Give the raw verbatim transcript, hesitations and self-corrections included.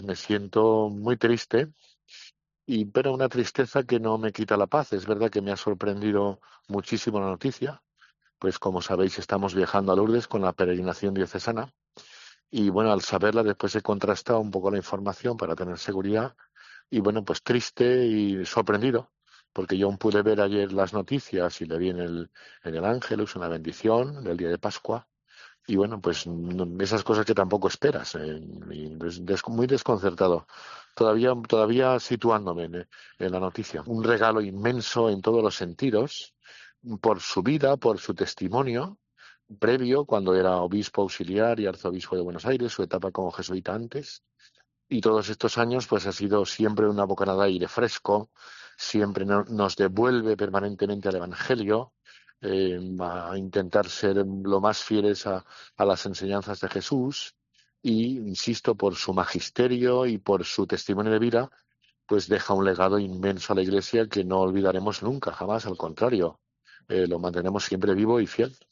Me siento muy triste, y pero una tristeza que no me quita la paz. Es verdad que me ha sorprendido muchísimo la noticia, pues como sabéis estamos viajando a Lourdes con la peregrinación diocesana y bueno, al saberla después he contrastado un poco la información para tener seguridad y bueno, pues triste y sorprendido, porque yo aún pude ver ayer las noticias y le vi en el, en el Ángelus una bendición del día de Pascua. Y bueno, pues no- esas cosas que tampoco esperas, eh, y des- des- muy desconcertado. Todavía, todavía situándome en, en la noticia. Un regalo inmenso en todos los sentidos, por su vida, por su testimonio previo, cuando era obispo auxiliar y arzobispo de Buenos Aires, su etapa como jesuita antes. Y todos estos años, pues ha sido siempre una bocanada de aire fresco, siempre no- nos devuelve permanentemente al Evangelio, eh, a intentar ser lo más fieles a, a las enseñanzas de Jesús y, insisto, por su magisterio y por su testimonio de vida, pues deja un legado inmenso a la Iglesia que no olvidaremos nunca, jamás, al contrario, eh, lo mantenemos siempre vivo y fiel.